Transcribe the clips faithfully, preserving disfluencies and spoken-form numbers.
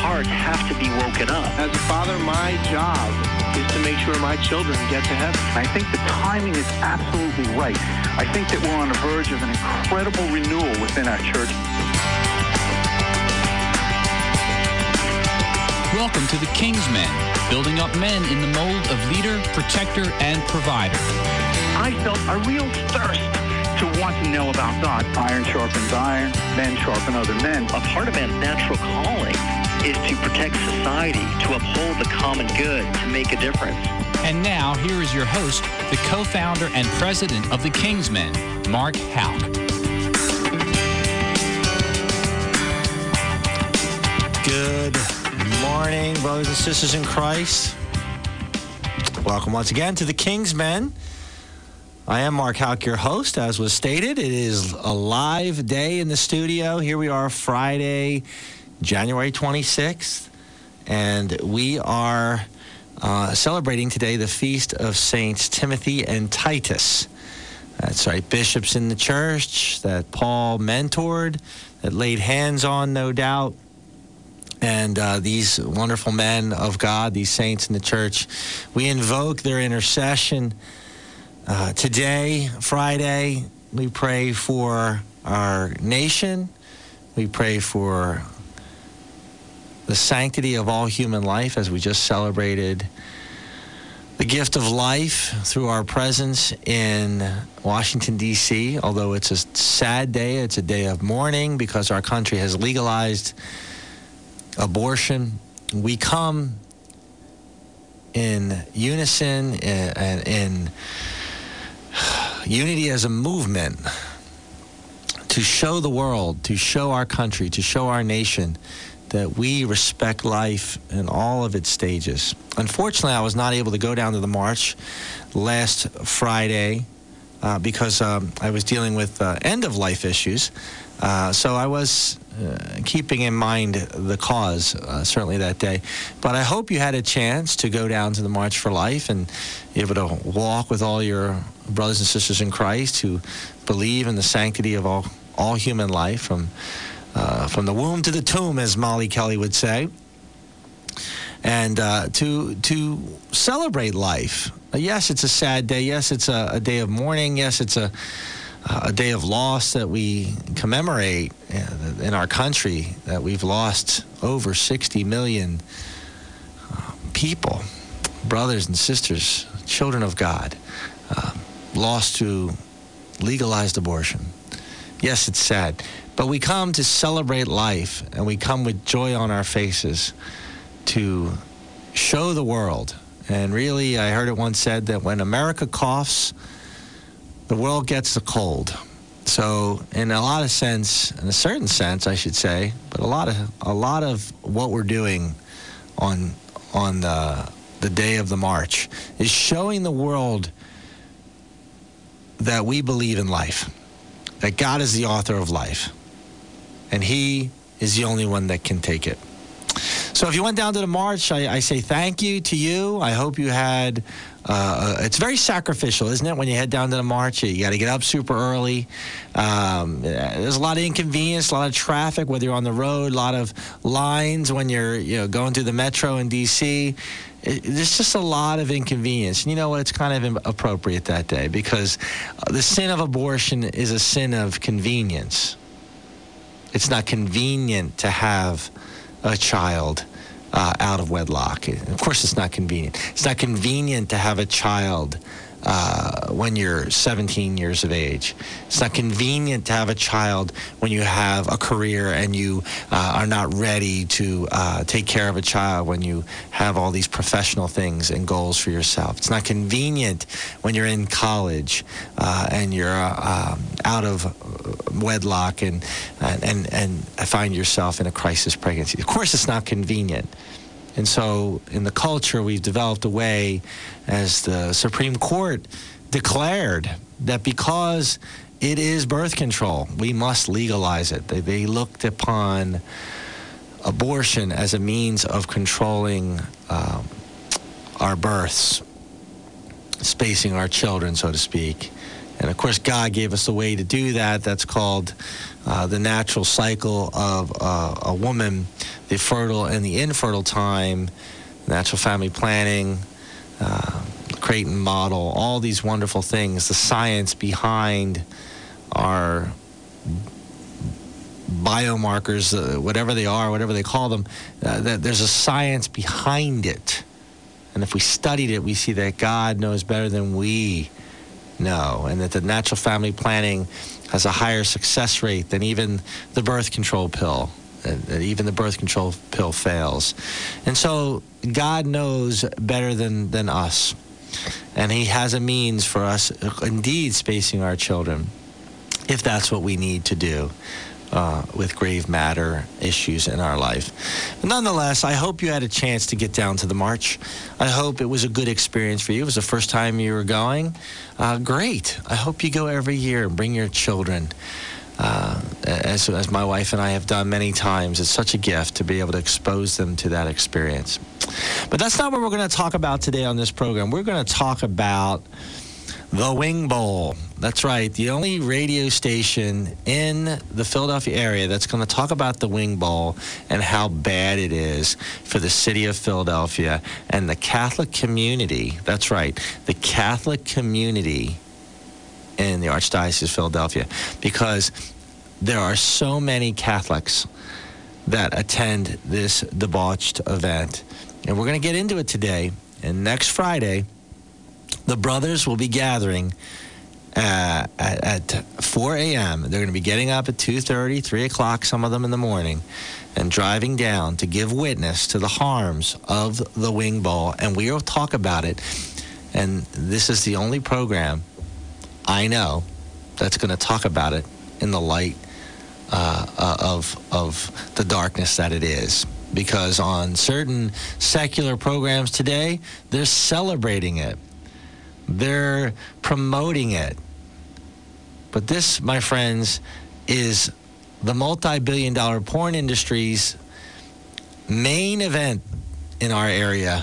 hearts have to be woken up. As a father, my job is to make sure my children get to heaven. I think the timing is absolutely right. I think that we're on the verge of an incredible renewal within our church. Welcome to the Kingsmen, building up men in the mold of leader, protector, and provider. I felt a real thirst to want to know about God. Iron sharpens iron, men sharpen other men. A part of man's natural calling is to protect society, to uphold the common good, to make a difference. And now, here is your host, the co-founder and president of the Kingsmen, Mark Houck. Good morning, brothers and sisters in Christ. Welcome once again to the Kingsmen. I am Mark Houck, your host. As was stated, it is a live day in the studio. Here we are, Friday, January twenty-sixth, and we are uh, celebrating today the feast of Saints Timothy and Titus. That's right, bishops in the church that Paul mentored, that laid hands on, no doubt. And uh, these wonderful men of God, these saints in the church, we invoke their intercession. Uh, today, Friday, we pray for our nation. We pray for the sanctity of all human life as we just celebrated the gift of life through our presence in Washington, D C Although it's a sad day, it's a day of mourning because our country has legalized abortion. We come in unison and in, in unity as a movement to show the world, to show our country, to show our nation that we respect life in all of its stages. Unfortunately, I was not able to go down to the march last Friday uh, because um, I was dealing with uh, end-of-life issues. Uh, so I was uh, keeping in mind the cause, uh, certainly that day. But I hope you had a chance to go down to the March for Life and be able to walk with all your brothers and sisters in Christ who believe in the sanctity of all, all human life, from, uh, from the womb to the tomb, as Molly Kelly would say, and uh, to, to celebrate life. Uh, yes, it's a sad day. Yes, it's a, a day of mourning. Yes, it's a a day of loss that we commemorate in our country, that we've lost over sixty million people, brothers and sisters, children of God, uh, lost to legalized abortion. Yes, it's sad, but we come to celebrate life, and we come with joy on our faces to show the world. And really, I heard it once said that when America coughs, the world gets the cold. So in a lot of sense, in a certain sense, I should say, but a lot of a lot of what we're doing on on the the day of the march is showing the world that we believe in life, that God is the author of life, and He is the only one that can take it. So if you went down to the march, I, I say thank you to you. I hope you had, uh, it's very sacrificial, isn't it, when you head down to the march? You got to get up super early. Um, there's a lot of inconvenience, a lot of traffic, whether you're on the road, a lot of lines when you're you know, going through the metro in D C It, there's just a lot of inconvenience. And you know what? It's kind of appropriate that day because the sin of abortion is a sin of convenience. It's not convenient to have a child uh, out of wedlock. Of course, it's not convenient. It's not convenient to have a child uh, when you're seventeen years of age. It's not convenient to have a child when you have a career and you uh, are not ready to uh, take care of a child, when you have all these professional things and goals for yourself. It's not convenient when you're in college uh, and you're uh, um, out of wedlock and, and, and find yourself in a crisis pregnancy. Of course, it's not convenient. And so in the culture, we've developed a way, as the Supreme Court declared, that because it is birth control, we must legalize it. They, they looked upon abortion as a means of controlling um, our births, spacing our children, so to speak. And, of course, God gave us a way to do that. That's called uh, the natural cycle of uh, a woman, the fertile and the infertile time, natural family planning, uh, Creighton model, all these wonderful things, the science behind our biomarkers, uh, whatever they are, whatever they call them, uh, that there's a science behind it. And if we studied it, we see that God knows better than we know, and that the natural family planning has a higher success rate than even the birth control pill. That even the birth control pill fails. And so God knows better than, than us. And he has a means for us, indeed, spacing our children, if that's what we need to do uh, with grave matter issues in our life. But nonetheless, I hope you had a chance to get down to the march. I hope it was a good experience for you. It was the first time you were going. Uh, great. I hope you go every year and bring your children. Uh, as, as my wife and I have done many times. It's such a gift to be able to expose them to that experience. But that's not what we're going to talk about today on this program. We're going to talk about the Wing Bowl. That's right, the only radio station in the Philadelphia area that's going to talk about the Wing Bowl and how bad it is for the city of Philadelphia and the Catholic community. That's right, the Catholic community in the Archdiocese of Philadelphia, because there are so many Catholics that attend this debauched event. And we're going to get into it today. And next Friday, the brothers will be gathering uh, at, at four a.m. They're going to be getting up at two thirty, three o'clock, some of them in the morning, and driving down to give witness to the harms of the Wing Bowl. And we will talk about it. And this is the only program I know that's going to talk about it in the light uh, uh, of of the darkness that it is. Because on certain secular programs today, they're celebrating it. They're promoting it. But this, my friends, is the multi-billion dollar porn industry's main event in our area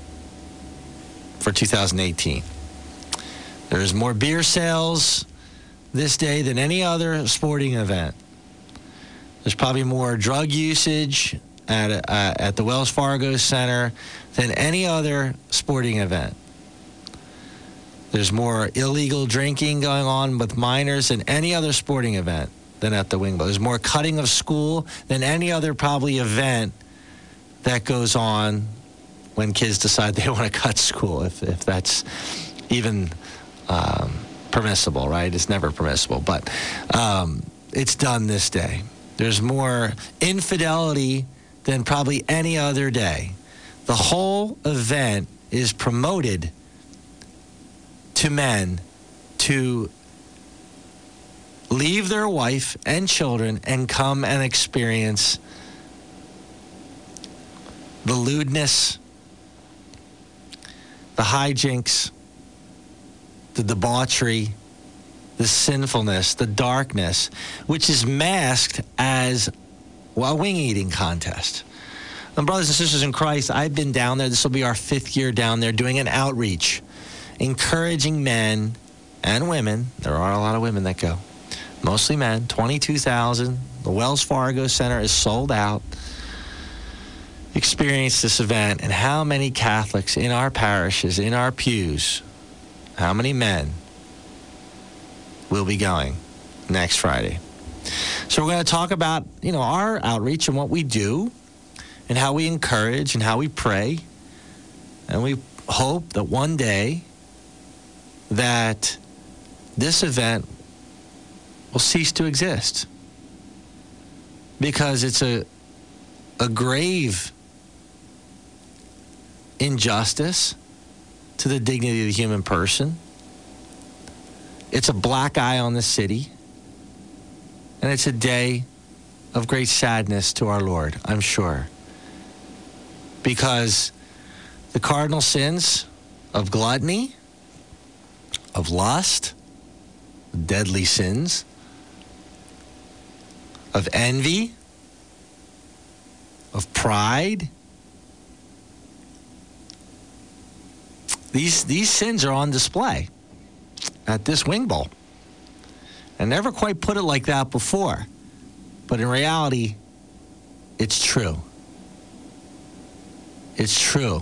for two thousand eighteen. There's more beer sales this day than any other sporting event. There's probably more drug usage at uh, at the Wells Fargo Center than any other sporting event. There's more illegal drinking going on with minors than any other sporting event than at the Wing Bowl. There's more cutting of school than any other probably event that goes on when kids decide they want to cut school, if if that's even Um, permissible, right? It's never permissible, but um, it's done this day. There's more infidelity than probably any other day. The whole event is promoted to men to leave their wife and children and come and experience the lewdness, the hijinks, the debauchery, the sinfulness, the darkness, which is masked as well, a wing-eating contest. And brothers and sisters in Christ, I've been down there. This will be our fifth year down there doing an outreach, encouraging men and women. There are a lot of women that go. Mostly men, twenty-two thousand. The Wells Fargo Center is sold out. Experience this event, and how many Catholics in our parishes, in our pews, how many men will be going next Friday? So we're going to talk about, you know, our outreach and what we do and how we encourage and how we pray. And we hope that one day that this event will cease to exist, because it's a a grave injustice to the dignity of the human person. It's a black eye on the city. And it's a day of great sadness to our Lord, I'm sure. Because the cardinal sins of gluttony, of lust, deadly sins, of envy, of pride, These these sins are on display at this Wing Bowl. I never quite put it like that before. But in reality, it's true. It's true.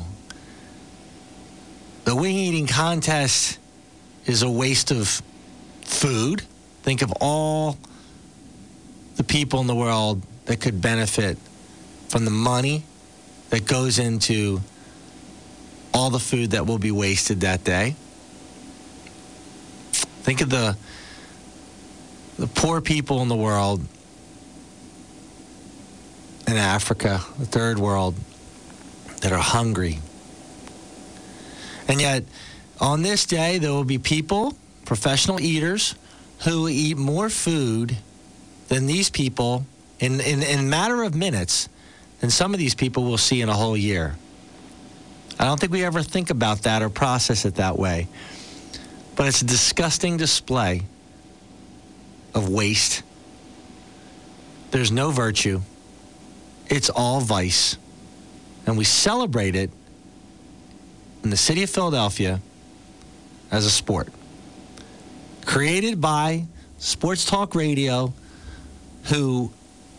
The wing eating contest is a waste of food. Think of all the people in the world that could benefit from the money that goes into all the food that will be wasted that day. Think of the the poor people in the world, in Africa, the third world, that are hungry. And yet, on this day, there will be people, professional eaters, who will eat more food than these people in, in, in a matter of minutes than some of these people will see in a whole year. I don't think we ever think about that or process it that way. But it's a disgusting display of waste. There's no virtue. It's all vice. And we celebrate it in the city of Philadelphia as a sport. Created by Sports Talk Radio, who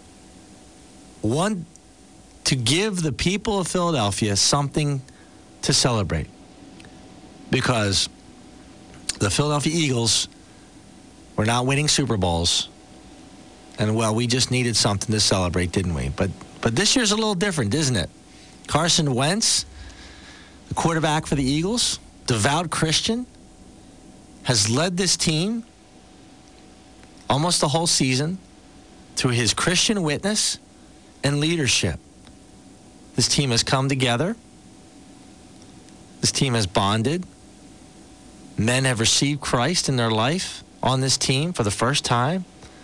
want to give the people of Philadelphia something to celebrate. Because the Philadelphia Eagles were not winning Super Bowls. And, well, we just needed something to celebrate, didn't we? But but this year's a little different, isn't it? Carson Wentz, the quarterback for the Eagles, devout Christian, has led this team almost the whole season through his Christian witness and leadership. This team has come together. This team has bonded. Men have received Christ in their life on this team for the first time.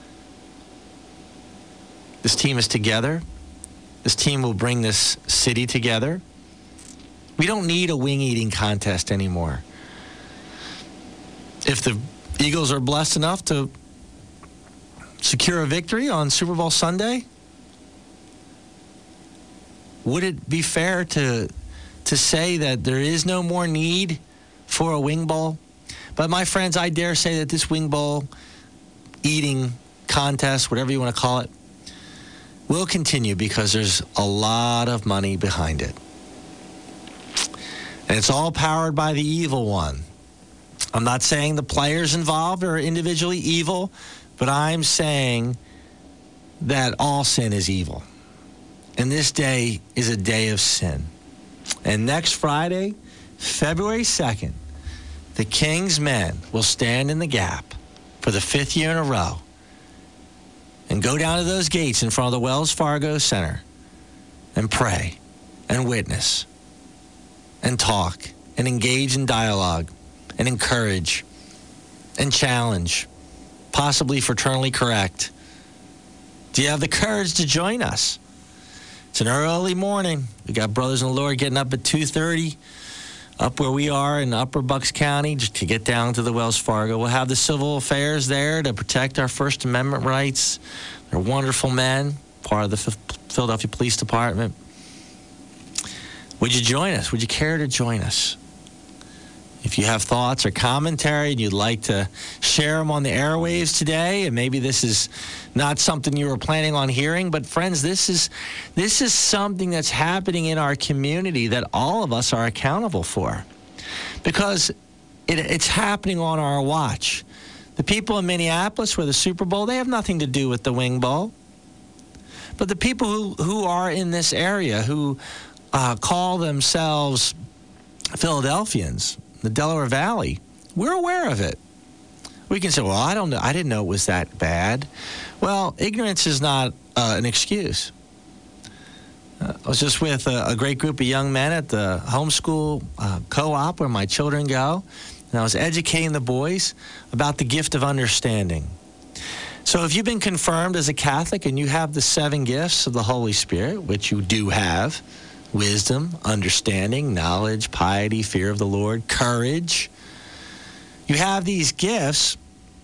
This team is together. This team will bring this city together. We don't need a wing eating contest anymore. If the Eagles are blessed enough to secure a victory on Super Bowl Sunday, would it be fair to to say that there is no more need for a wing bowl? But my friends, I dare say that this wing bowl eating contest, whatever you want to call it, will continue because there's a lot of money behind it. And it's all powered by the evil one. I'm not saying the players involved are individually evil, but I'm saying that all sin is evil. And this day is a day of sin. And next Friday, February second, the King's men will stand in the gap for the fifth year in a row and go down to those gates in front of the Wells Fargo Center and pray and witness and talk and engage in dialogue and encourage and challenge, possibly fraternally correct. Do you have the courage to join us? It's an early morning. We got brothers in the Lord getting up at two thirty, up where we are in Upper Bucks County, just to get down to the Wells Fargo. We'll have the civil affairs there to protect our First Amendment rights. They're wonderful men, part of the Philadelphia Police Department. Would you join us? Would you care to join us? If you have thoughts or commentary and you'd like to share them on the airwaves today, and maybe this is not something you were planning on hearing, but friends, this is this is something that's happening in our community that all of us are accountable for, because it, it's happening on our watch. The people in Minneapolis where the Super Bowl, they have nothing to do with the wing bowl. But the people who, who are in this area, who uh, call themselves Philadelphians, the Delaware Valley, we're aware of it. We can say, well, I don't know. I didn't know it was that bad. Well, ignorance is not uh, an excuse. Uh, I was just with a, a great group of young men at the homeschool uh, co-op where my children go, and I was educating the boys about the gift of understanding. So if you've been confirmed as a Catholic and you have the seven gifts of the Holy Spirit, which you do have, wisdom, understanding, knowledge, piety, fear of the Lord, courage. You have these gifts.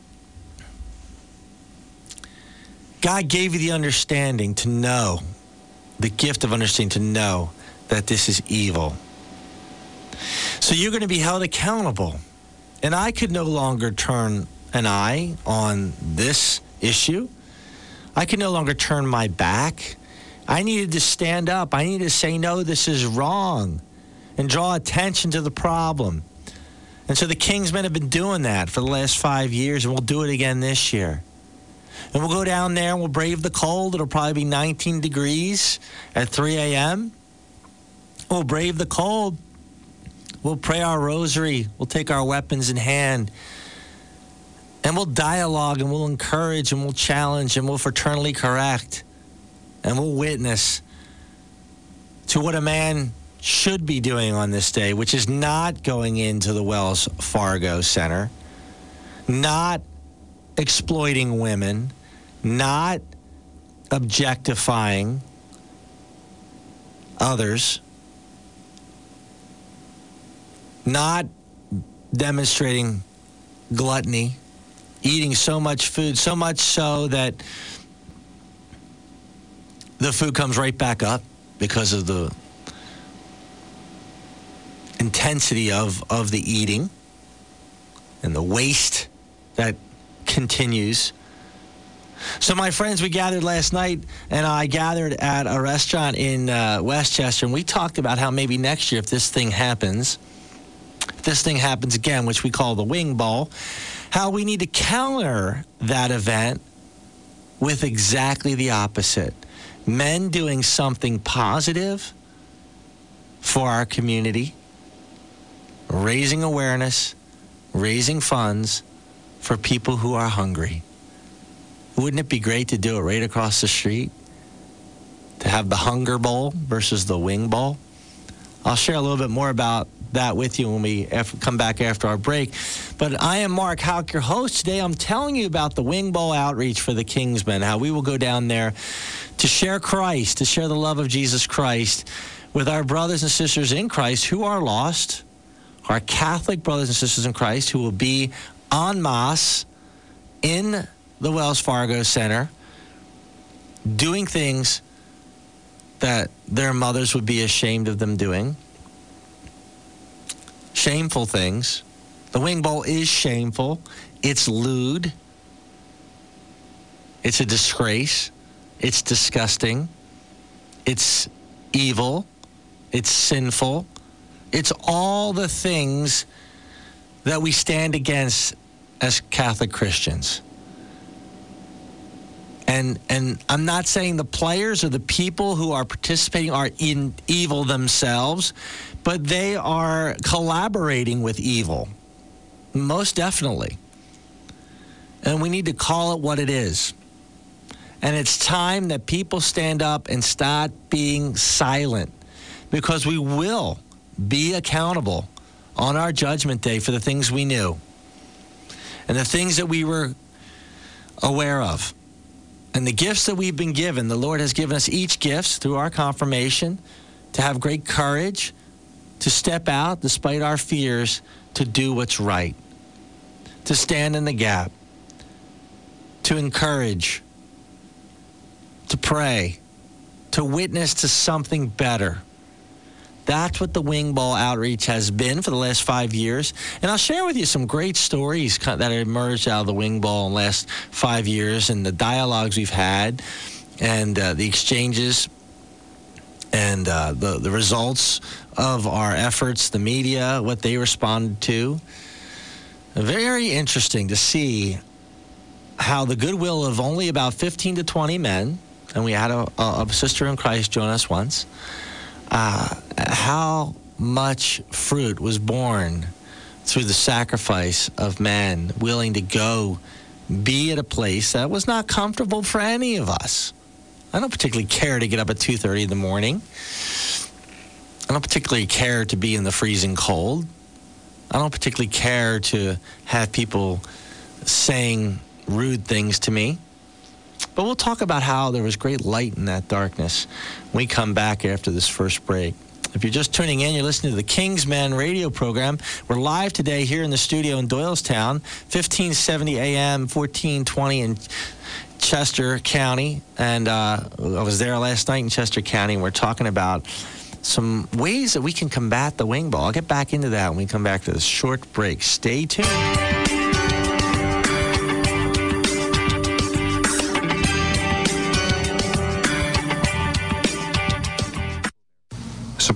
God gave you the understanding to know, the gift of understanding to know that this is evil. So you're going to be held accountable. And I could no longer turn and I on this issue. I could no longer turn my back. I needed to stand up. I needed to say, no, this is wrong, and draw attention to the problem. And so the Kingsmen have been doing that for the last five years, and we'll do it again this year. And we'll go down there and we'll brave the cold. It'll probably be nineteen degrees at three a.m. We'll brave the cold. We'll pray our rosary. We'll take our weapons in hand. And we'll dialogue and we'll encourage and we'll challenge and we'll fraternally correct. And we'll witness to what a man should be doing on this day, which is not going into the Wells Fargo Center, not exploiting women, not objectifying others, not demonstrating gluttony, eating so much food, so much so that the food comes right back up because of the intensity of, of the eating and the waste that continues. So my friends, we gathered last night, and I gathered at a restaurant in uh, Westchester, and we talked about how maybe next year, if this thing happens, if this thing happens again, which we call the Wing Ball, how we need to counter that event with exactly the opposite. Men doing something positive for our community, raising awareness, raising funds for people who are hungry. Wouldn't it be great to do it right across the street? To have the Hunger Bowl versus the Wing Bowl? I'll share a little bit more about that with you when we come back after our break. But I am Mark Houck, your host. Today I'm telling you about the Wing Bowl outreach for the Kingsmen, how we will go down there to share Christ, to share the love of Jesus Christ with our brothers and sisters in Christ who are lost, our Catholic brothers and sisters in Christ who will be en masse in the Wells Fargo Center doing things that their mothers would be ashamed of them doing. Shameful things. The Wing Bowl is shameful. It's lewd. It's a disgrace. It's disgusting. It's evil. It's sinful. It's all the things that we stand against as Catholic Christians. And and I'm not saying the players or the people who are participating are in evil themselves, but they are collaborating with evil, most definitely. And we need to call it what it is. And it's time that people stand up and start being silent, because we will be accountable on our judgment day for the things we knew and the things that we were aware of. And the gifts that we've been given, the Lord has given us each gifts through our confirmation to have great courage, to step out despite our fears, to do what's right, to stand in the gap, to encourage, to pray, to witness to something better. That's what the Wing Bowl outreach has been for the last five years. And I'll share with you some great stories that emerged out of the Wing Bowl in the last five years and the dialogues we've had and uh, the exchanges and uh, the, the results of our efforts, the media, what they responded to. Very interesting to see how the goodwill of only about fifteen to twenty men, and we had a, a, a sister in Christ join us once, Uh, how much fruit was born through the sacrifice of men willing to go be at a place that was not comfortable for any of us. I don't particularly care to get up at two thirty in the morning. I don't particularly care to be in the freezing cold. I don't particularly care to have people saying rude things to me. But we'll talk about how there was great light in that darkness when we come back after this first break. If you're just tuning in, you're listening to the Kingsmen radio program. We're live today here in the studio in Doylestown, fifteen seventy A M, fourteen twenty in Chester County. And uh, I was there last night in Chester County, and we're talking about some ways that we can combat the Wing Ball. I'll get back into that when we come back to this short break. Stay tuned.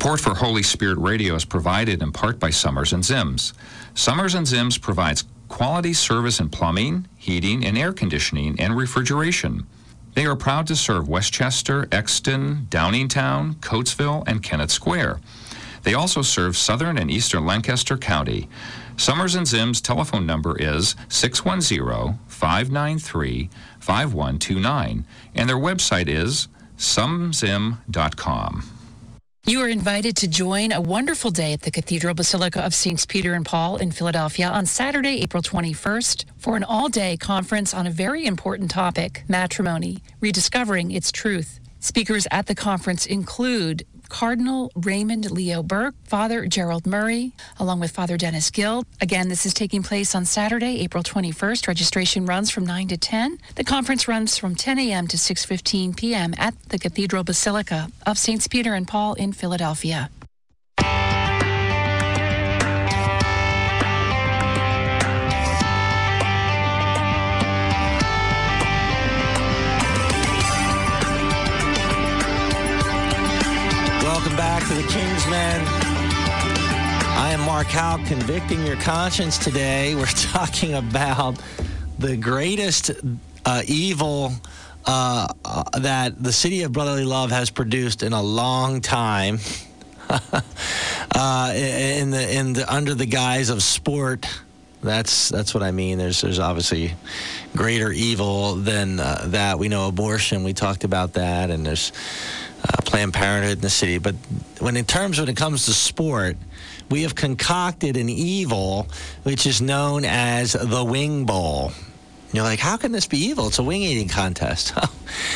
Support for Holy Spirit Radio is provided in part by Summers and Zims. Summers and Zims provides quality service in plumbing, heating, and air conditioning and refrigeration. They are proud to serve Westchester, Exton, Downingtown, Coatesville, and Kennett Square. They also serve southern and eastern Lancaster County. Summers and Zims' telephone number is six one zero, five nine three, five one two nine, and their website is sumzim dot com. You are invited to join a wonderful day at the Cathedral Basilica of Saints Peter and Paul in Philadelphia on Saturday, April twenty-first, for an all-day conference on a very important topic, matrimony, rediscovering its truth. Speakers at the conference include Cardinal Raymond Leo Burke, Father Gerald Murray, along with Father Dennis Gill. Again, this is taking place on Saturday, April twenty-first. Registration runs from nine to ten. The conference runs from ten a.m. to six fifteen p.m. at the Cathedral Basilica of Saints Peter and Paul in Philadelphia. Welcome back to the Kingsmen. I am Mark Houck, convicting your conscience today. We're talking about the greatest uh, evil uh, uh, that the City of Brotherly Love has produced in a long time, uh, in the in the under the guise of sport. That's that's what I mean. There's there's obviously greater evil than uh, that. We know abortion. We talked about that, and there's Uh, Planned Parenthood in the city. But when in terms when it comes to sport, we have concocted an evil which is known as the Wing Bowl. You're like, how can this be evil? It's a wing eating contest. uh,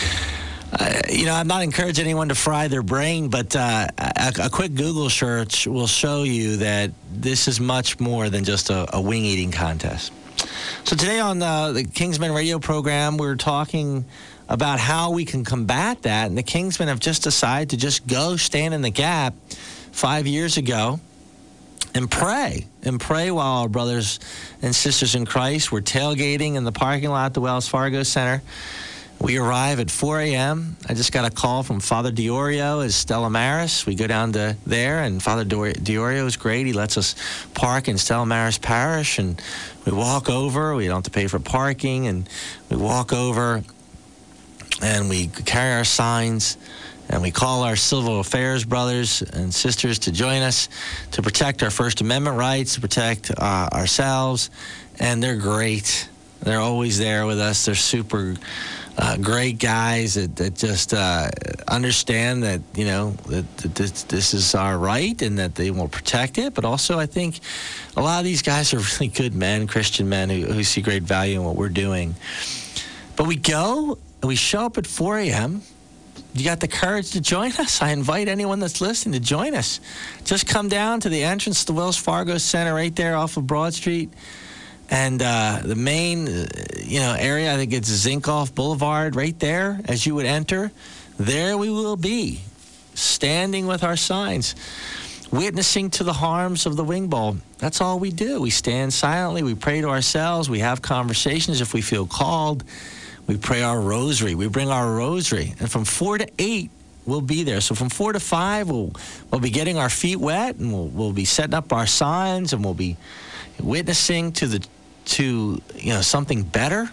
you know, I'm not encouraging anyone to fry their brain, but uh, a, a quick Google search will show you that this is much more than just a, a wing eating contest. So today on the, the Kingsmen radio program, we're talking about how we can combat that. And the Kingsmen have just decided to just go stand in the gap five years ago and pray. And pray while our brothers and sisters in Christ were tailgating in the parking lot at the Wells Fargo Center. We arrive at four a.m. I just got a call from Father Diorio at Stella Maris. We go down to there, and Father Diorio is great. He lets us park in Stella Maris Parish, and we walk over. We don't have to pay for parking, and we walk over, and we carry our signs, and we call our civil affairs brothers and sisters to join us to protect our First Amendment rights, to protect uh, ourselves, and they're great. They're always there with us. They're super uh, great guys that, that just uh, understand that, you know, that, that this, this is our right and that they will protect it. But also, I think a lot of these guys are really good men, Christian men who, who see great value in what we're doing. But we go, we show up at four a.m. You got the courage to join us? I invite anyone that's listening to join us. Just come down to the entrance to the Wells Fargo Center right there off of Broad Street. And uh, the main, uh, you know, area, I think it's Zinkoff Boulevard right there as you would enter. There we will be, standing with our signs, witnessing to the harms of the Wing Bowl. That's all we do. We stand silently. We pray to ourselves. We have conversations if we feel called. We pray our rosary. We bring our rosary. And from four to eight, we'll be there. So from four to five, we'll, we'll be getting our feet wet, and we'll, we'll be setting up our signs, and we'll be witnessing to the to you know something better,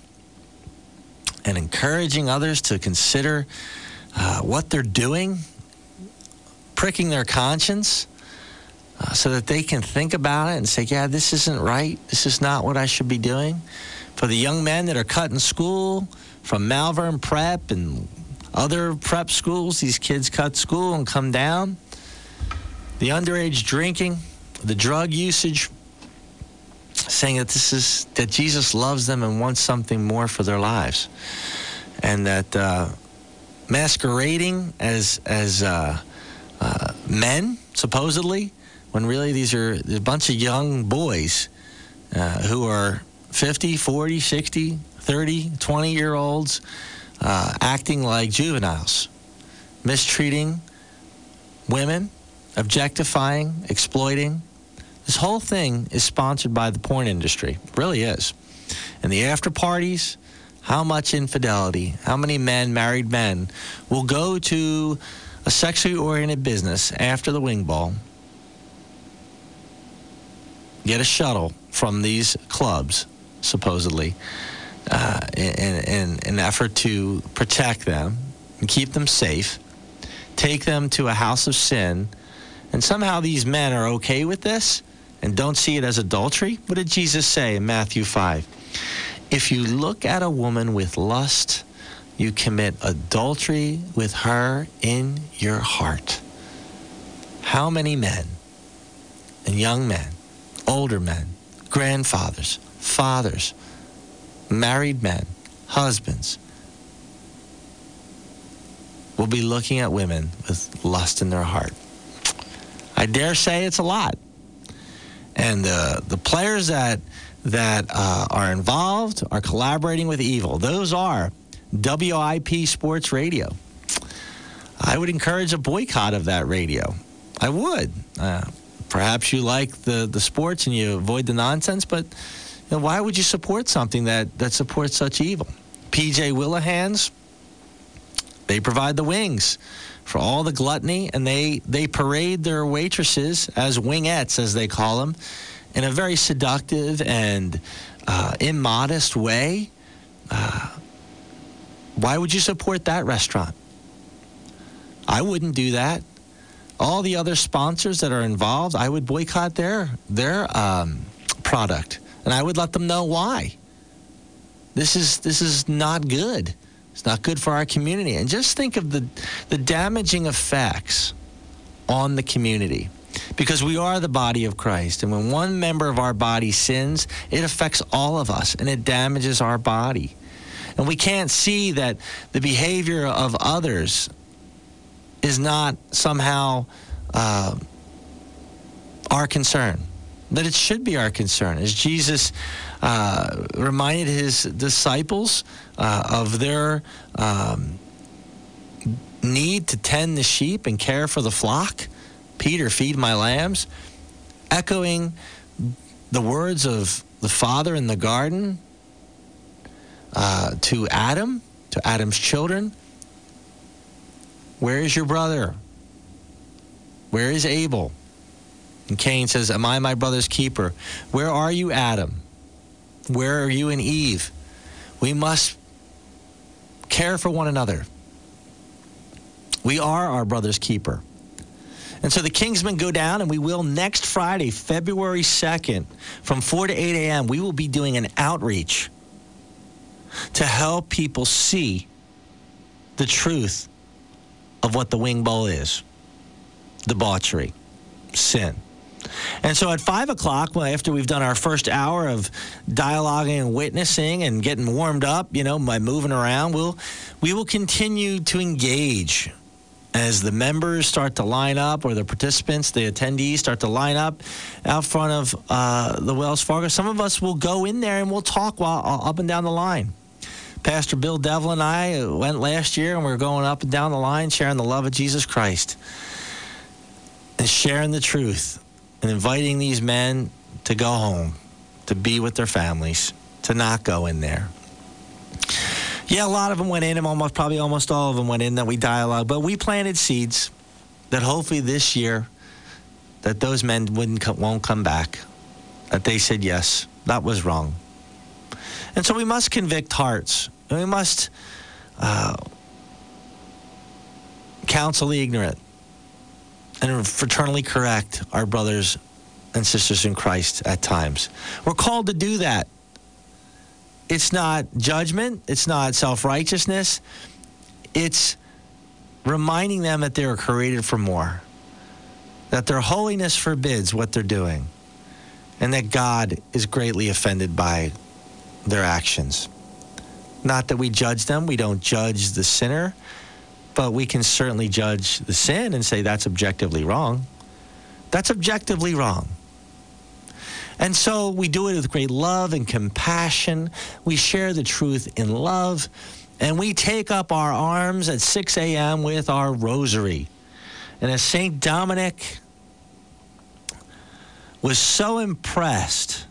and encouraging others to consider uh, what they're doing, pricking their conscience, uh, so that they can think about it and say, yeah, this isn't right. This is not what I should be doing. For the young men that are cutting school from Malvern Prep and other prep schools, these kids cut school and come down. The underage drinking, the drug usage, saying that this is that Jesus loves them and wants something more for their lives, and that uh, masquerading as as uh, uh, men supposedly, when really these are a bunch of young boys uh, who are fifty, forty, sixty, thirty, twenty year olds uh, acting like juveniles, mistreating women, objectifying, exploiting. This whole thing is sponsored by the porn industry. It really is. And the after parties, how much infidelity, how many men, married men, will go to a sexually oriented business after the wing ball, get a shuttle from these clubs, supposedly, uh, in, in an effort to protect them and keep them safe, take them to a house of sin, and somehow these men are okay with this and don't see it as adultery? What did Jesus say in Matthew five? If you look at a woman with lust, you commit adultery with her in your heart. How many men and young men, older men, grandfathers, fathers, married men, husbands, will be looking at women with lust in their heart? I dare say it's a lot. And uh, the players that that uh, are involved are collaborating with evil. Those are W I P Sports Radio. I would encourage a boycott of that radio. I would. Uh, perhaps you like the, the sports and you avoid the nonsense, but you know, why would you support something that, that supports such evil? P J Willahans, they provide the wings for all the gluttony, and they, they parade their waitresses as wingettes, as they call them, in a very seductive and uh, immodest way. Uh, why would you support that restaurant? I wouldn't do that. All the other sponsors that are involved, I would boycott their their um, product, and I would let them know why. This is this is not good. It's not good for our community. And just think of the the damaging effects on the community, because we are the body of Christ, and when one member of our body sins, it affects all of us, and it damages our body. And we can't see that the behavior of others is not somehow uh, our concern, that it should be our concern. As Jesus uh, reminded his disciples uh, of their um, need to tend the sheep and care for the flock, Peter, feed my lambs, echoing the words of the Father in the garden uh, to Adam, to Adam's children. Where is your brother? Where is Abel? And Cain says, am I my brother's keeper? Where are you, Adam? Where are you and Eve? We must care for one another. We are our brother's keeper. And so the Kingsmen go down, and we will next Friday, February second, from four to eight a.m., we will be doing an outreach to help people see the truth of what the wing bowl is: debauchery, sin. And so at five o'clock, well, after we've done our first hour of dialoguing and witnessing and getting warmed up, you know, by moving around, we'll, we will continue to engage as the members start to line up, or the participants, the attendees start to line up out front of uh, the Wells Fargo. Some of us will go in there and we'll talk while uh, up and down the line. Pastor Bill Devlin and I went last year, and we we're going up and down the line sharing the love of Jesus Christ and sharing the truth and inviting these men to go home, to be with their families, to not go in there. Yeah, a lot of them went in, and almost probably almost all of them went in that we dialogued, but we planted seeds that hopefully this year that those men wouldn't come, won't come back, that they said, yes, that was wrong. And so we must convict hearts. And we must uh, counsel the ignorant and fraternally correct our brothers and sisters in Christ at times. We're called to do that. It's not judgment. It's not self-righteousness. It's reminding them that they were created for more, that their holiness forbids what they're doing, and that God is greatly offended by their actions. Not that we judge them. We don't judge the sinner, but we can certainly judge the sin and say that's objectively wrong. That's objectively wrong. And so we do it with great love and compassion. We share the truth in love, and we take up our arms at six a.m. with our rosary. And as Saint Dominic was so impressed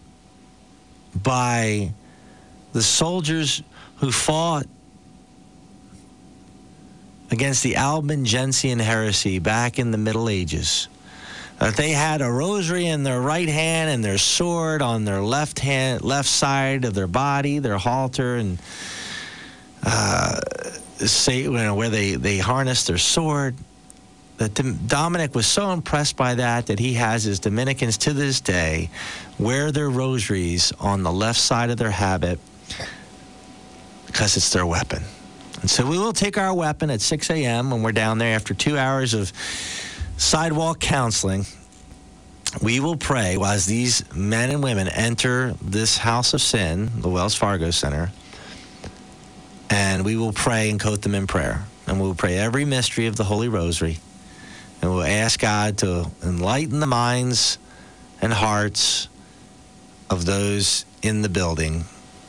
by the soldiers who fought against the Albigensian heresy back in the Middle Ages. That they had a rosary in their right hand and their sword on their left hand, left side of their body, their halter, and uh, say, you know, where they, they harnessed their sword. That Dominic was so impressed by that that he has his Dominicans to this day wear their rosaries on the left side of their habit because it's their weapon. And so we will take our weapon at six a.m. when we're down there after two hours of sidewalk counseling. We will pray as these men and women enter this house of sin, the Wells Fargo Center, and we will pray and coat them in prayer. And we will pray every mystery of the Holy Rosary. And we'll ask God to enlighten the minds and hearts of those in the building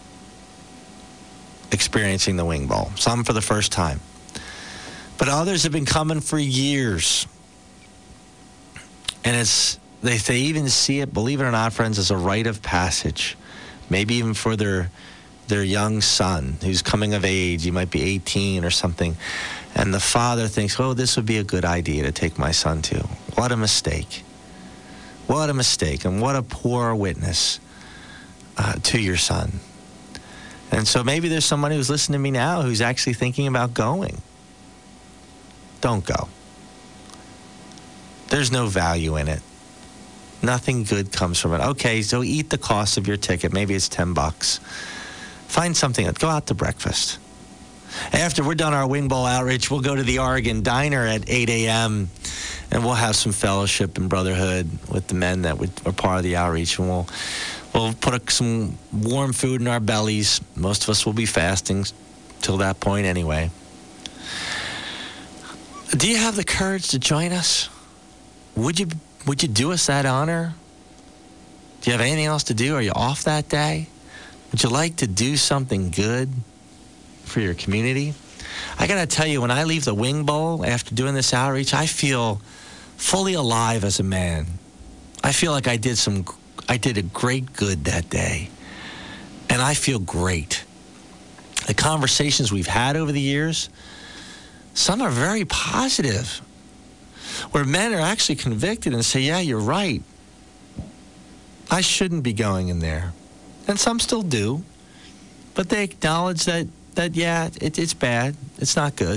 experiencing the wing bowl. Some for the first time. But others have been coming for years. And it's they, they even see it, believe it or not, friends, as a rite of passage. Maybe even for their their young son who's coming of age. He might be eighteen or something. And the father thinks, oh, this would be a good idea to take my son to. What a mistake. What a mistake. And what a poor witness uh, to your son. And so maybe there's somebody who's listening to me now who's actually thinking about going. Don't go. There's no value in it. Nothing good comes from it. Okay, so eat the cost of your ticket. Maybe it's ten bucks. Find something. Go out to breakfast. After we're done our Wing Bowl outreach, we'll go to the Oregon Diner at eight a.m. and we'll have some fellowship and brotherhood with the men that are part of the outreach. And we'll we'll put a, some warm food in our bellies. Most of us will be fasting till that point anyway. Do you have the courage to join us? Would you would you do us that honor? Do you have anything else to do? Are you off that day? Would you like to do something good for your community? I got to tell you, when I leave the Wing Bowl after doing this outreach, I feel fully alive as a man. I feel like I did some, I did a great good that day. And I feel great. The conversations we've had over the years, some are very positive, where men are actually convicted and say, yeah, you're right. I shouldn't be going in there. And some still do. But they acknowledge that, that yeah, it, it's bad. It's not good.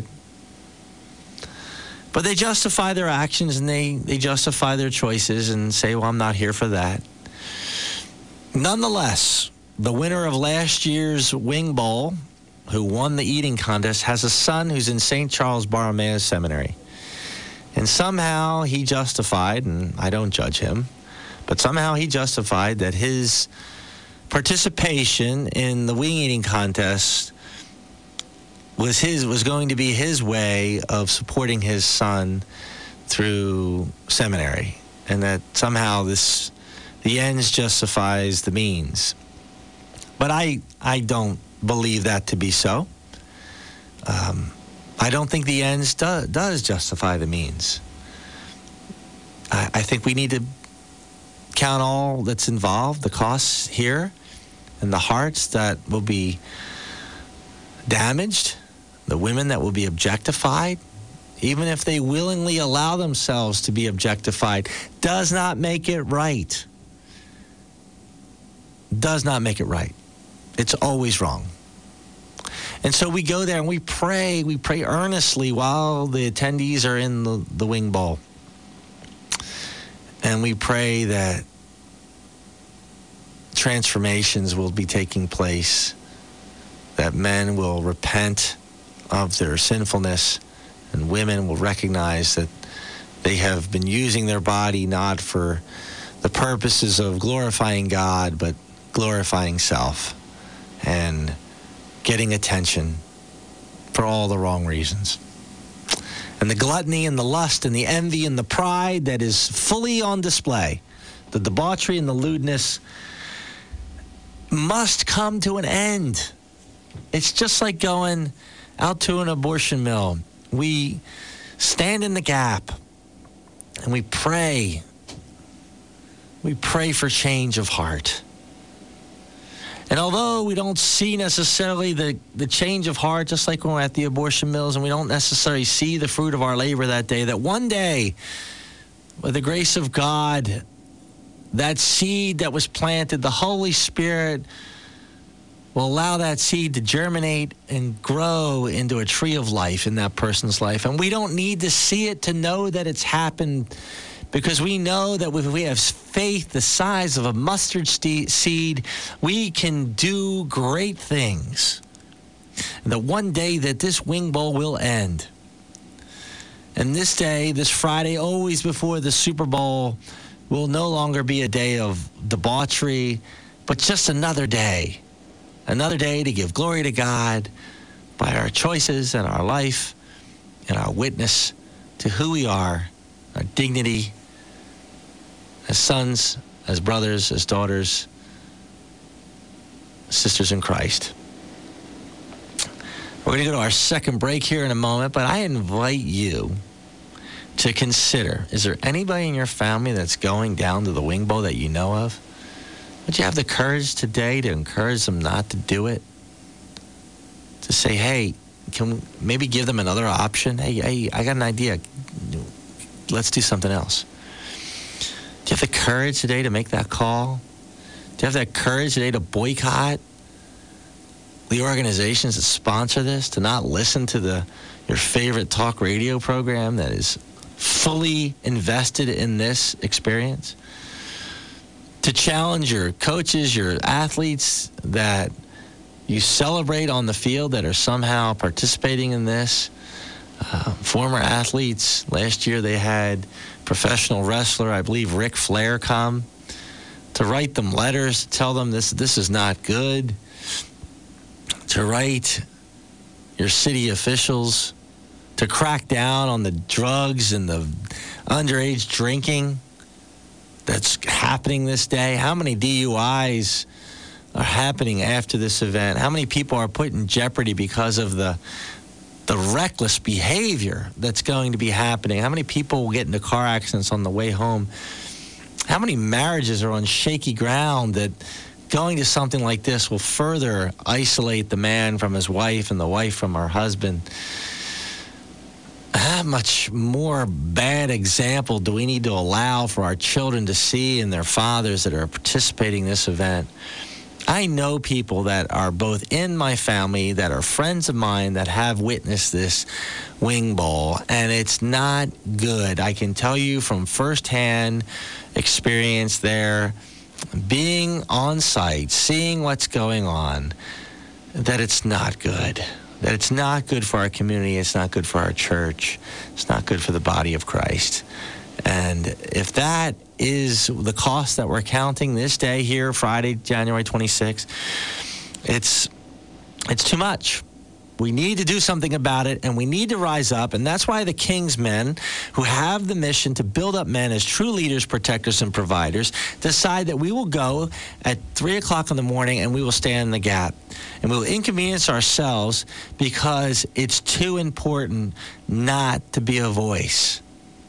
But they justify their actions and they, they justify their choices and say, well, I'm not here for that. Nonetheless, the winner of last year's Wing Bowl, who won the eating contest, has a son who's in Saint Charles Borromeo Seminary. And somehow he justified, and I don't judge him, but somehow he justified that his participation in the wing eating contest was his was going to be his way of supporting his son through seminary, and that somehow this the ends justifies the means. But I I don't believe that to be so. Um, I don't think the ends do, does justify the means. I, I think we need to count all that's involved, the costs here, and the hearts that will be damaged, the women that will be objectified, even if they willingly allow themselves to be objectified, does not make it right. Does not make it right. It's always wrong. And so we go there and we pray, we pray earnestly while the attendees are in the, the Wing Bowl. And we pray that transformations will be taking place, that men will repent of their sinfulness, and women will recognize that they have been using their body not for the purposes of glorifying God, but glorifying self and getting attention for all the wrong reasons. And the gluttony and the lust and the envy and the pride that is fully on display, the debauchery and the lewdness, must come to an end. It's just like going out to an abortion mill. We stand in the gap and we pray. We pray for change of heart. And although we don't see necessarily the, the change of heart, just like when we're at the abortion mills, and we don't necessarily see the fruit of our labor that day, that one day, by the grace of God, that seed that was planted, the Holy Spirit will allow that seed to germinate and grow into a tree of life in that person's life. And we don't need to see it to know that it's happened, because we know that if we have faith the size of a mustard seed, we can do great things. And that one day that this wing bowl will end. And this day, this Friday, always before the Super Bowl, will no longer be a day of debauchery, but just another day. Another day to give glory to God by our choices and our life and our witness to who we are, our dignity as sons, as brothers, as daughters, sisters in Christ. We're going to go to our second break here in a moment, but I invite you to consider, is there anybody in your family that's going down to the wing bowl that you know of? Would you have the courage today to encourage them not to do it? To say, hey, can we maybe give them another option? Hey, hey, I got an idea. Let's do something else. Do you have the courage today to make that call? Do you have that courage today to boycott the organizations that sponsor this, to not listen to the your favorite talk radio program that is fully invested in this experience? To challenge your coaches, your athletes that you celebrate on the field that are somehow participating in this. Uh, former athletes, last year they had professional wrestler, I believe Ric Flair, come to write them letters, to tell them this this is not good. To write your city officials to crack down on the drugs and the underage drinking that's happening this day. How many D U Is are happening after this event? How many people are put in jeopardy because of the the reckless behavior that's going to be happening? How many people will get into car accidents on the way home? How many marriages are on shaky ground that going to something like this will further isolate the man from his wife and the wife from her husband? How much more bad example do we need to allow for our children to see in their fathers that are participating in this event? I know people that are both in my family, that are friends of mine, that have witnessed this wing bowl, and it's not good. I can tell you from firsthand experience there, being on site, seeing what's going on, that it's not good. That it's not good for our community, it's not good for our church, it's not good for the body of Christ. And if that is the cost that we're counting this day here, Friday, January twenty-sixth, it's it's too much. We need to do something about it, and we need to rise up, and that's why the King's men, who have the mission to build up men as true leaders, protectors, and providers, decide that we will go at three o'clock in the morning and we will stand in the gap. And we will inconvenience ourselves because it's too important not to be a voice.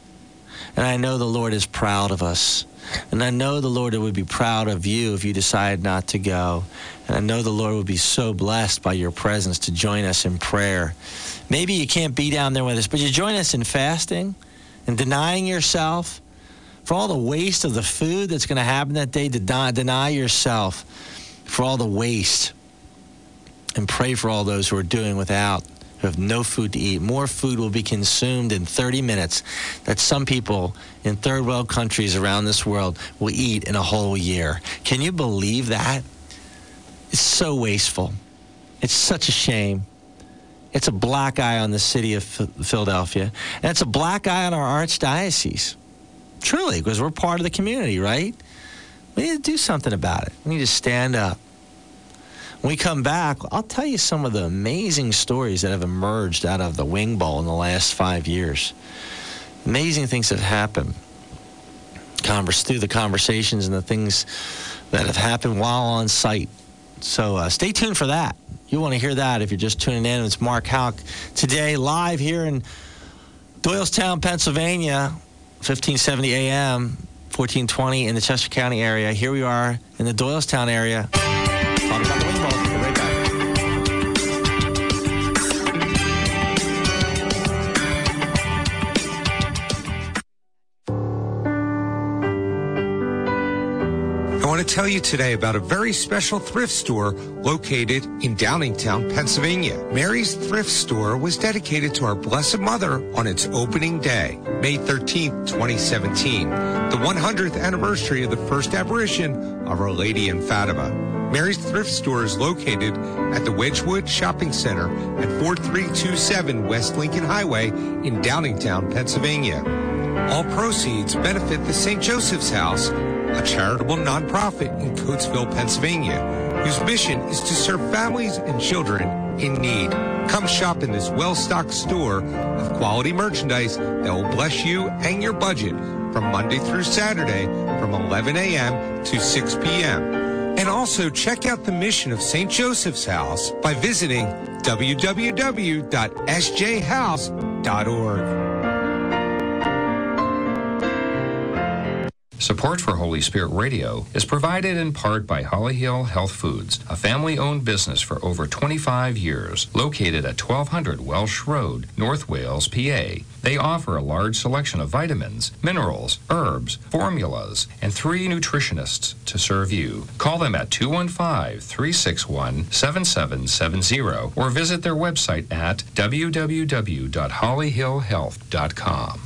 And I know the Lord is proud of us. And I know the Lord would be proud of you if you decide not to go. And I know the Lord would be so blessed by your presence to join us in prayer. Maybe you can't be down there with us, but you join us in fasting and denying yourself. For all the waste of the food that's going to happen that day, deny, deny yourself for all the waste. And pray for all those who are doing without, who have no food to eat. More food will be consumed in thirty minutes that some people in third world countries around this world will eat in a whole year. Can you believe that? It's so wasteful. It's such a shame. It's a black eye on the city of Philadelphia. And it's a black eye on our archdiocese. Truly, because we're part of the community, right? We need to do something about it. We need to stand up. When we come back, I'll tell you some of the amazing stories that have emerged out of the Wing Bowl in the last five years. Amazing things have happened. Converse through the conversations and the things that have happened while on site. So uh, stay tuned for that. You want to hear that if you're just tuning in. It's Mark Houck today, live here in Doylestown, Pennsylvania, fifteen seventy A M, fourteen twenty in the Chester County area. Here we are in the Doylestown area. Talk about I want to tell you today about a very special thrift store located in Downingtown, Pennsylvania. Mary's Thrift Store was dedicated to our Blessed Mother on its opening day, May thirteenth, twenty seventeen, the one hundredth anniversary of the first apparition of Our Lady in Fatima. Mary's Thrift Store is located at the Wedgwood Shopping Center at four three two seven West Lincoln Highway in Downingtown, Pennsylvania. All proceeds benefit the Saint Joseph's House, a charitable nonprofit in Coatesville, Pennsylvania, whose mission is to serve families and children in need. Come shop in this well-stocked store of quality merchandise that will bless you and your budget from Monday through Saturday from eleven a.m. to six p.m. And also check out the mission of Saint Joseph's House by visiting w w w dot s j house dot org. Support for Holy Spirit Radio is provided in part by Holly Hill Health Foods, a family-owned business for over twenty-five years, located at twelve hundred Welsh Road, North Wales, P A. They offer a large selection of vitamins, minerals, herbs, formulas, and three nutritionists to serve you. Call them at two one five, three six one, seven seven seven zero or visit their website at w w w dot holly hill health dot com.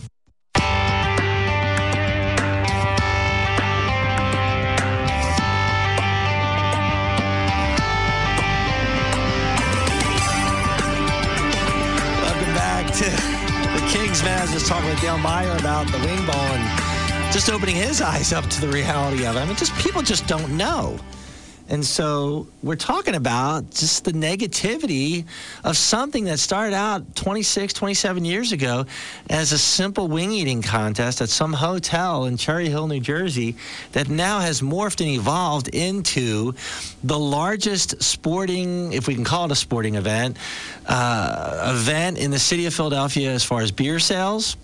The Kingsmen. I was just talking with Dale Meyer about the wing ball and just opening his eyes up to the reality of it. I mean, just people just don't know. And so we're talking about just the negativity of something that started out twenty-six, twenty-seven years ago as a simple wing eating contest at some hotel in Cherry Hill, New Jersey, that now has morphed and evolved into the largest sporting, if we can call it a sporting event, uh, event in the city of Philadelphia as far as beer sales,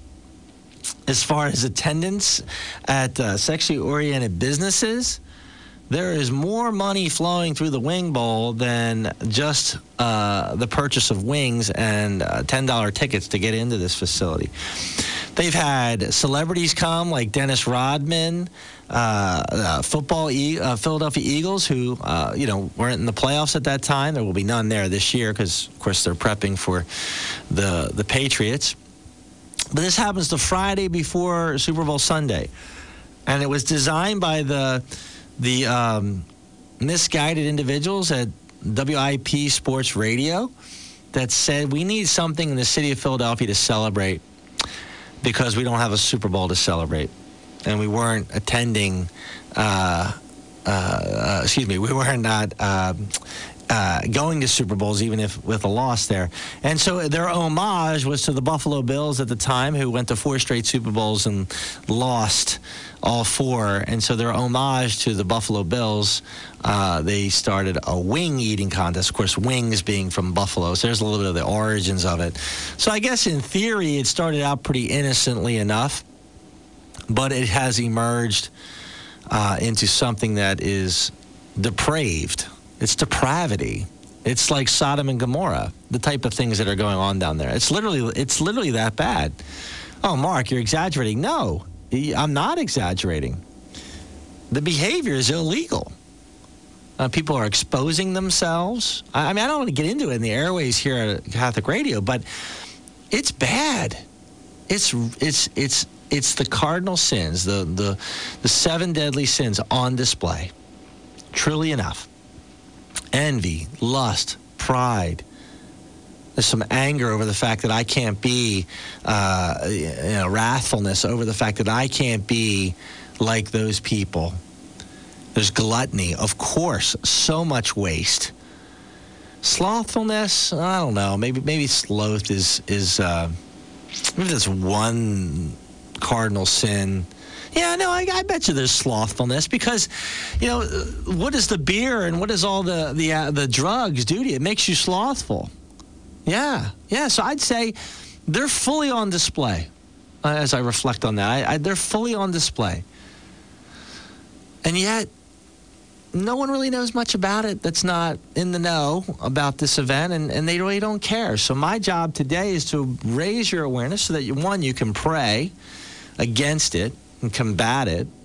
as far as attendance at uh, sexually oriented businesses. There is more money flowing through the Wing Bowl than just uh, the purchase of wings and uh, ten dollar tickets to get into this facility. They've had celebrities come like Dennis Rodman, uh, uh, football e- uh, Philadelphia Eagles, who uh, you know weren't in the playoffs at that time. There will be none there this year because, of course, they're prepping for the the Patriots. But this happens the Friday before Super Bowl Sunday, and it was designed by the the um, misguided individuals at W I P Sports Radio that said we need something in the city of Philadelphia to celebrate because we don't have a Super Bowl to celebrate. And we weren't attending, uh, uh, uh, excuse me, we were not uh, uh, going to Super Bowls even if with a loss there. And so their homage was to the Buffalo Bills at the time, who went to four straight Super Bowls and lost all four. And so their homage to the Buffalo Bills, uh, they started a wing eating contest. Of course, wings being from Buffalo, so there's a little bit of the origins of it. So I guess in theory it started out pretty innocently enough, but it has emerged uh, into something that is depraved. It's depravity. It's like Sodom and Gomorrah, the type of things that are going on down there. It's literally, it's literally that bad. Oh, Mark, you're exaggerating. No, I'm not exaggerating. The behavior is illegal. Uh, people are exposing themselves. I, I mean, I don't want to get into it in the airways here at Catholic Radio, but it's bad. It's it's it's it's the cardinal sins, the the the seven deadly sins on display. Truly enough. Envy, lust, pride. There's some anger over the fact that I can't be, uh, you know, wrathfulness over the fact that I can't be like those people. There's gluttony, of course, so much waste. Slothfulness, I don't know. Maybe maybe sloth is is uh, maybe that's one cardinal sin. Yeah, no, I, I bet you there's slothfulness because, you know, what does the beer and what does all the the uh, the drugs do to you? It makes you slothful. Yeah, yeah. So I'd say they're fully on display. Uh, as I reflect on that, I, I, they're fully on display, and yet no one really knows much about it that's not in the know about this event, and, and they really don't care. So my job today is to raise your awareness so that, you, one, you can pray against it and combat it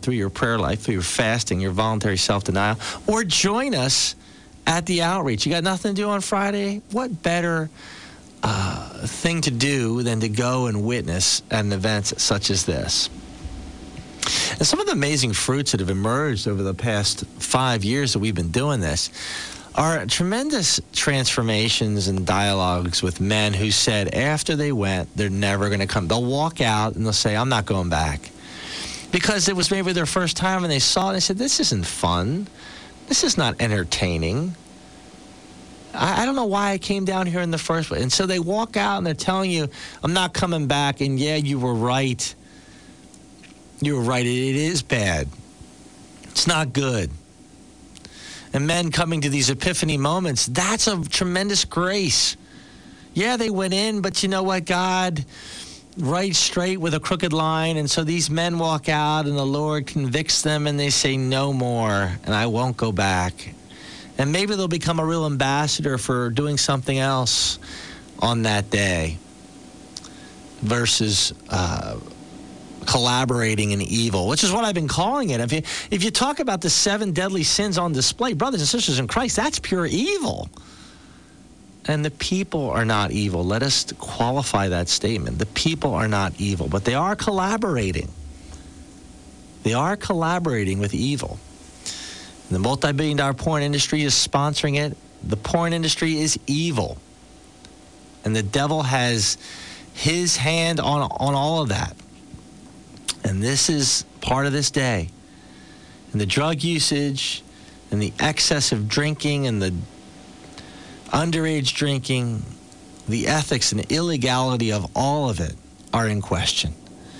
through your prayer life, through your fasting, your voluntary self-denial, or join us at the outreach. You got nothing to do on Friday? What better uh, thing to do than to go and witness at an event such as this? And some of the amazing fruits that have emerged over the past five years that we've been doing this are tremendous transformations and dialogues with men who said after they went, they're never going to come. They'll walk out and they'll say, I'm not going back. Because it was maybe their first time and they saw it and they said, this isn't fun. This is not entertaining. I, I don't know why I came down here in the first place. And so they walk out and they're telling you, I'm not coming back. And yeah, you were right. You were right. It, it is bad. It's not good. And men coming to these epiphany moments, that's a tremendous grace. Yeah, they went in, but you know what? God right straight with a crooked line. And so these men walk out and the Lord convicts them and they say, no more, and I won't go back. And maybe they'll become a real ambassador for doing something else on that day versus uh, collaborating in evil, which is what I've been calling it. If you, if you talk about the seven deadly sins on display, brothers and sisters in Christ, that's pure evil. And the people are not evil. Let us qualify that statement. The people are not evil, but they are collaborating. They are collaborating with evil. The multi-billion dollar porn industry is sponsoring it. The porn industry is evil. And the devil has his hand on, on all of that. And this is part of this day. And the drug usage and the excessive drinking and the underage drinking, the ethics and the illegality of all of it are in question.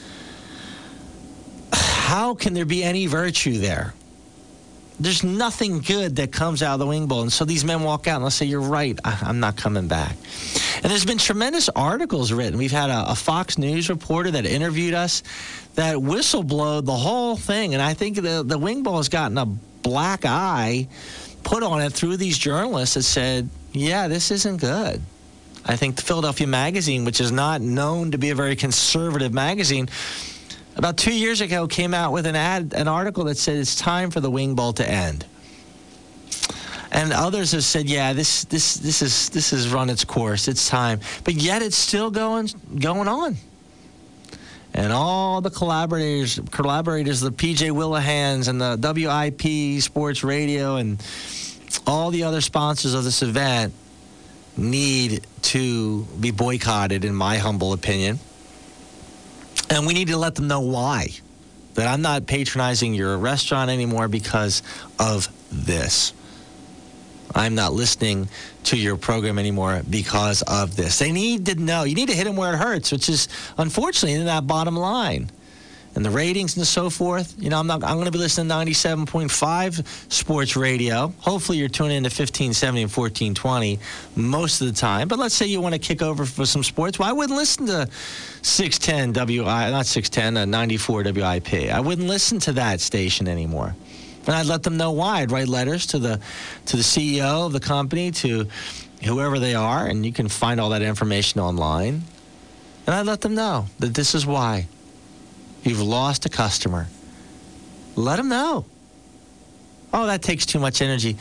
How can there be any virtue there? There's nothing good that comes out of the wing bowl. And so these men walk out and they'll say, you're right, I, I'm not coming back. And there's been tremendous articles written. We've had a, a Fox News reporter that interviewed us that whistleblowed the whole thing. And I think the, the wing bowl has gotten a black eye put on it through these journalists that said, yeah, this isn't good. I think the Philadelphia Magazine, which is not known to be a very conservative magazine, about two years ago came out with an ad, an article that said it's time for the wing bowl to end. And others have said, yeah, this this this is this has run its course. It's time. But yet it's still going going on. And all the collaborators, collaborators, the P J Willahans and the W I P Sports Radio and all the other sponsors of this event need to be boycotted, in my humble opinion. And we need to let them know why. That I'm not patronizing your restaurant anymore because of this. I'm not listening to your program anymore because of this. They need to know. You need to hit them where it hurts, which is, unfortunately, in that bottom line. And the ratings and so forth. You know, I'm not. I'm going to be listening to ninety-seven point five Sports Radio. Hopefully, you're tuning into fifteen seventy and fourteen twenty most of the time. But let's say you want to kick over for some sports. Well, I wouldn't listen to six ten W I, not six ten, uh, ninety-four W I P. I wouldn't listen to that station anymore. And I'd let them know why. I'd write letters to the to the C E O of the company, to whoever they are, and you can find all that information online. And I'd let them know that this is why. You've lost a customer. Let them know. Oh, that takes too much energy.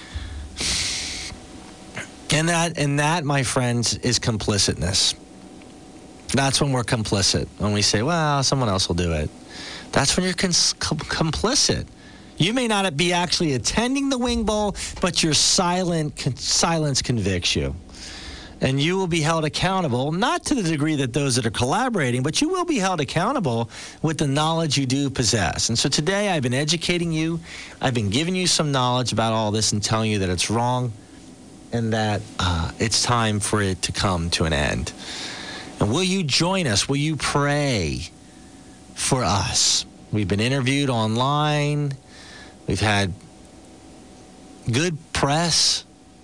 And that, and that, my friends, is complicitness. That's when we're complicit. When we say, well, someone else will do it. That's when you're cons- com- complicit. You may not be actually attending the wing bowl, but your silent con- silence convicts you. And you will be held accountable, not to the degree that those that are collaborating, but you will be held accountable with the knowledge you do possess. And so today I've been educating you. I've been giving you some knowledge about all this and telling you that it's wrong and that uh, it's time for it to come to an end. And will you join us? Will you pray for us? We've been interviewed online. We've had good press.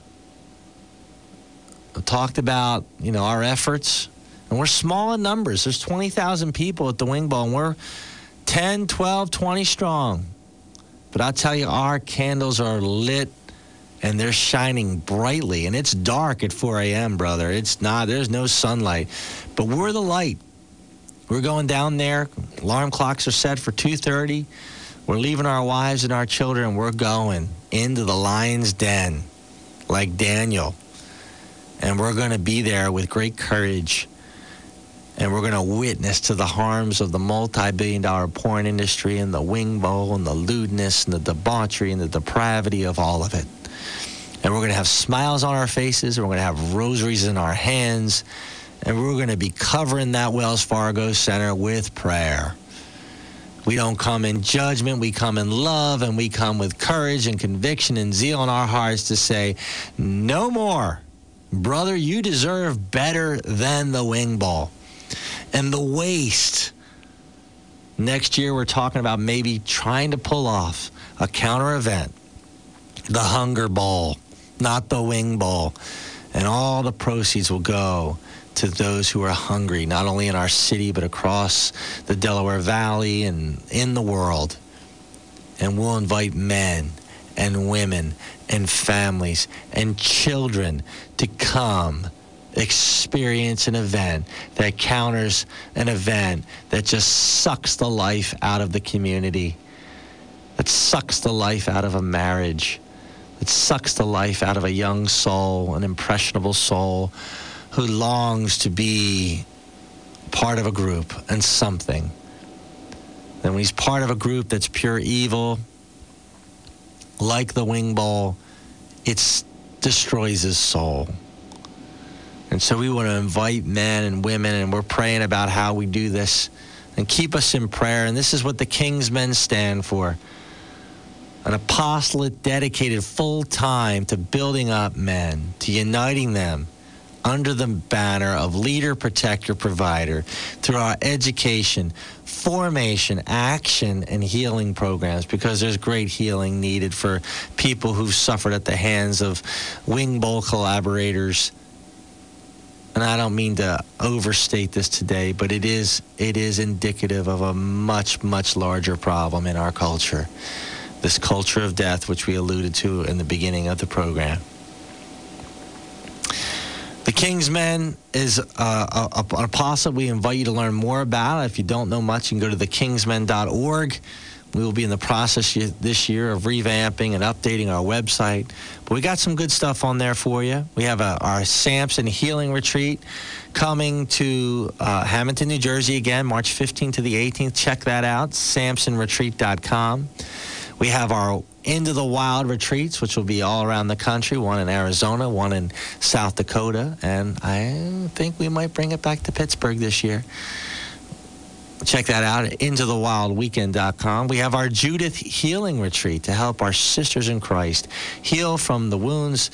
Talked about, you know, our efforts. And we're small in numbers. There's twenty thousand people at the wing bowl, and we're ten, twelve, twenty strong. But I'll tell you, our candles are lit, and they're shining brightly. And it's dark at four a.m., brother. It's not. There's no sunlight. But we're the light. We're going down there. Alarm clocks are set for two thirty. We're leaving our wives and our children, and we're going into the lion's den like Daniel. And we're going to be there with great courage. And we're going to witness to the harms of the multi-billion dollar porn industry and the wing bowl and the lewdness and the debauchery and the depravity of all of it. And we're going to have smiles on our faces. And we're going to have rosaries in our hands. And we're going to be covering that Wells Fargo Center with prayer. We don't come in judgment. We come in love. And we come with courage and conviction and zeal in our hearts to say, no more. Brother, you deserve better than the wing ball. And the waste. Next year, we're talking about maybe trying to pull off a counter event. The Hunger Bowl, not the Wing Bowl. And all the proceeds will go to those who are hungry, not only in our city, but across the Delaware Valley and in the world. And we'll invite men and women and families and children to come experience an event that counters an event that just sucks the life out of the community, that sucks the life out of a marriage, that sucks the life out of a young soul, an impressionable soul who longs to be part of a group and something. And when he's part of a group that's pure evil, like the wing bowl, it destroys his soul. And so we want to invite men and women, and we're praying about how we do this. And keep us in prayer. And this is what the King's Men stand for. An apostolate dedicated full time to building up men, to uniting them under the banner of leader, protector, provider, through our education, formation, action, and healing programs, because there's great healing needed for people who've suffered at the hands of wing bowl collaborators. And I don't mean to overstate this today, but it is it is indicative of a much, much larger problem in our culture. This culture of death, which we alluded to in the beginning of the program. The King's Men is uh, a, a, an apostle we invite you to learn more about. If you don't know much, you can go to the kingsmen dot org. We will be in the process this year of revamping and updating our website. But we got some good stuff on there for you. We have a, our Samson Healing Retreat coming to uh, Hamilton, New Jersey again, March fifteenth to the eighteenth. Check that out, samson retreat dot com. We have our Into the Wild retreats, which will be all around the country, one in Arizona, one in South Dakota, and I think we might bring it back to Pittsburgh this year. Check that out at into the wild weekend dot com. We have our Judith Healing Retreat to help our sisters in Christ heal from the wounds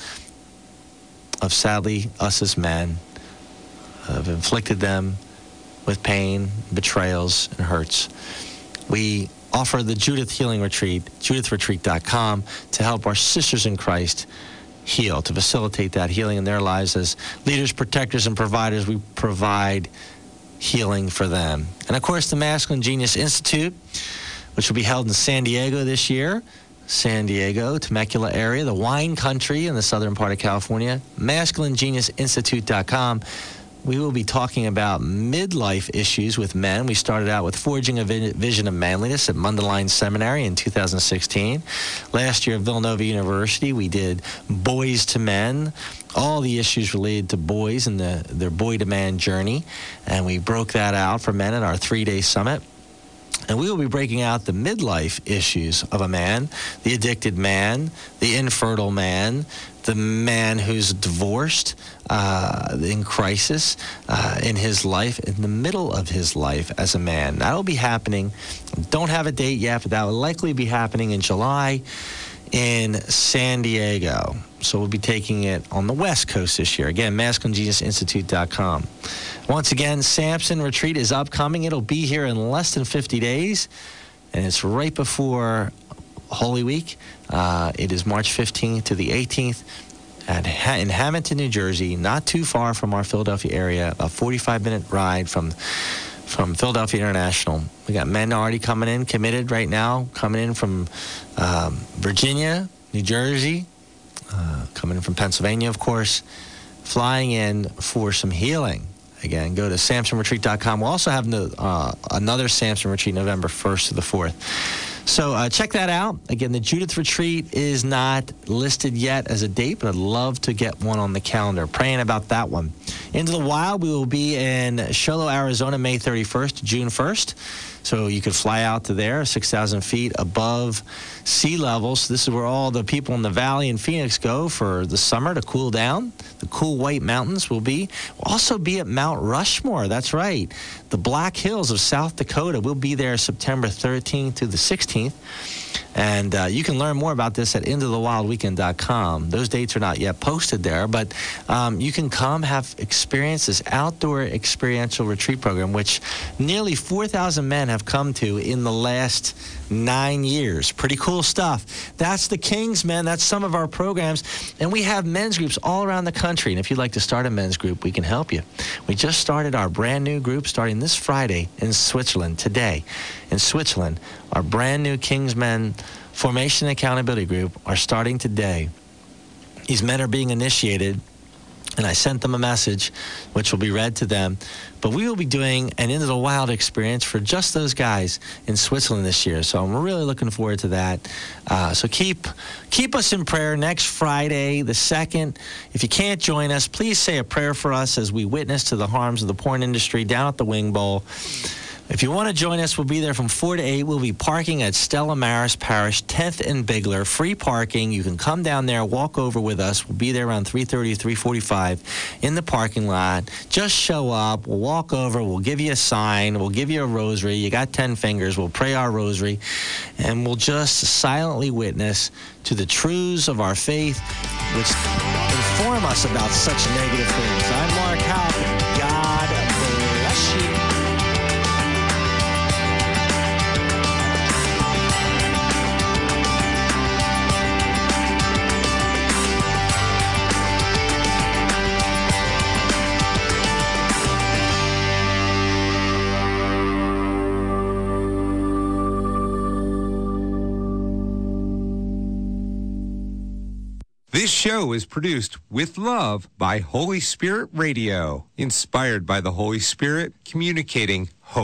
of, sadly, us as men have inflicted them with pain, betrayals, and hurts. We offer the Judith Healing Retreat, judith retreat dot com, to help our sisters in Christ heal, to facilitate that healing in their lives. As leaders, protectors, and providers, we provide healing for them. And of course, the Masculine Genius Institute, which will be held in San Diego this year. San Diego, Temecula area, the wine country in the southern part of California. masculine genius institute dot com. We will be talking about midlife issues with men. We started out with Forging a Vision of Manliness at Mundelein Seminary in two thousand sixteen. Last year at Villanova University, we did Boys to Men, all the issues related to boys and the, their boy-to-man journey. And we broke that out for men at our three-day summit. And we will be breaking out the midlife issues of a man, the addicted man, the infertile man, the man who's divorced, uh, in crisis uh, in his life, in the middle of his life as a man. That'll be happening. Don't have a date yet, but that will likely be happening in July in San Diego. So we'll be taking it on the West Coast this year. Again, masculine genius institute dot com. Once again, Samson Retreat is upcoming. It'll be here in less than fifty days, and it's right before Holy Week. Uh, it is March fifteenth to the eighteenth at ha- in Hamilton, New Jersey, not too far from our Philadelphia area, a forty-five minute ride from from Philadelphia International. We got men already coming in, committed right now, coming in from um, Virginia, New Jersey, uh, coming in from Pennsylvania, of course, flying in for some healing. Again, go to samson retreat dot com. We'll also have no, uh, another Samson Retreat November first to the fourth. So uh, check that out. Again, the Judith Retreat is not listed yet as a date, but I'd love to get one on the calendar. Praying about that one. Into the Wild, we will be in Show Low, Arizona, May thirty-first to June first. So you could fly out to there, six thousand feet above sea level. So this is where all the people in the valley in Phoenix go for the summer to cool down. The cool White Mountains will be. We'll also be at Mount Rushmore. That's right. The Black Hills of South Dakota. We'll be there September thirteenth through the sixteenth. And uh, you can learn more about this at into the wild weekend dot com. Those dates are not yet posted there, but um, you can come have experience this outdoor experiential retreat program, which nearly four thousand men have come to in the last nine years. Pretty cool stuff. That's the Kingsmen. That's some of our programs. And we have men's groups all around the country. And if you'd like to start a men's group, we can help you. We just started our brand new group starting this Friday in Switzerland, today. In Switzerland, our brand new Kingsmen Formation and Accountability Group are starting today. These men are being initiated, and I sent them a message, which will be read to them. But we will be doing an Into the Wild experience for just those guys in Switzerland this year. So I'm really looking forward to that. Uh, so keep keep us in prayer next Friday, the second. If you can't join us, please say a prayer for us as we witness to the harms of the porn industry down at the Wing Bowl. If you want to join us, we'll be there from four to eight. We'll be parking at Stella Maris Parish, tenth and Bigler. Free parking. You can come down there, walk over with us. We'll be there around three thirty, three forty-five in the parking lot. Just show up. We'll walk over. We'll give you a sign. We'll give you a rosary. You got ten fingers. We'll pray our rosary. And we'll just silently witness to the truths of our faith, which inform us about such negative things. I'm Mark Howell. God bless you. This show is produced with love by Holy Spirit Radio, inspired by the Holy Spirit, communicating